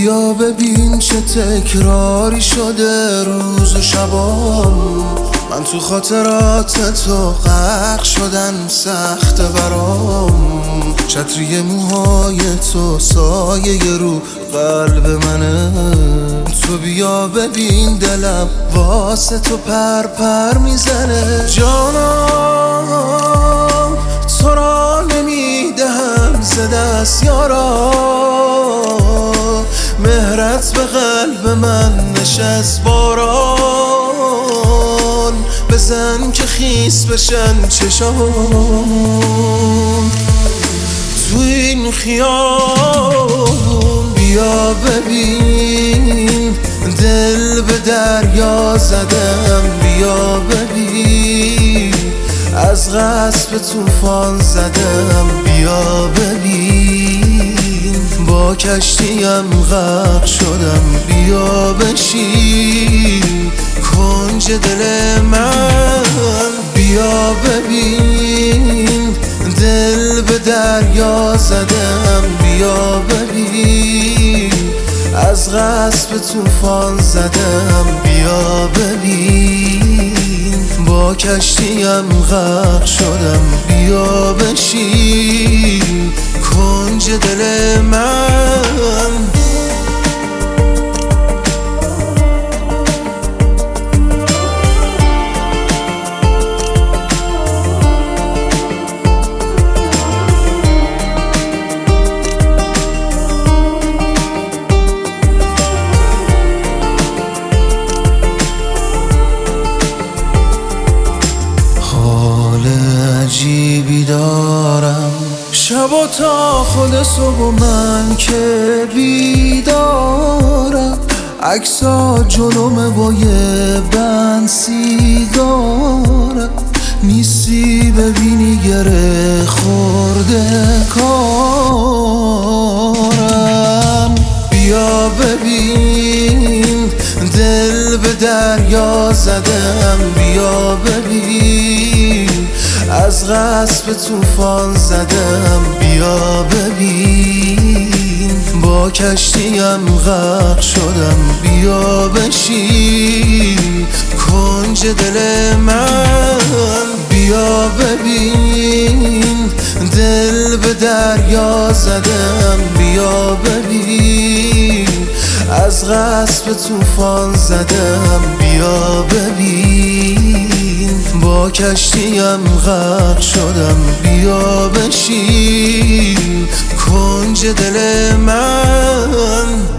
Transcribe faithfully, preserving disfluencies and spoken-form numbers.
بیا ببین چه تکراری شده روز و شبام. من تو خاطرات تو غرق شدن سخت برام. چتری موهای تو سایه رو قلب منه. تو بیا ببین دلم واسه تو پر پر میزنه. جانم تو را نمیدهم ز دست یارا. مهرت به قلب من نشست باران. بزن که خیس بشن چشام تو این خیابون. بیا ببین دل به دریا زدم. بیا ببین از قصد به طوفان زدم. بیا ببین با کشتیم غرق شدم. بیا بشین کنج دل من. بیا ببین دل به دریا زدم. بیا ببین از قصد به طوفان زدم. بیا ببین با کشتیم غرق شدم. بیا بشین کنج دل من. عجیبی دارم شب تا خود صبح و من که بیدارم. عکسا جلومه با یه بند سیگارم. نیستی ببینی گره خورده کارم. بیا ببین دل به دریا زدم. بیا ببین از قصد به طوفان زدم. بیا ببین با کشتیم غرق شدم. بیا بشین کنج دل من. بیا ببین دل به دریا زدم. بیا ببین از قصد به طوفان زدم. بیا ببین با کشتیم غرق شدم. بیا بشین کنج دل من.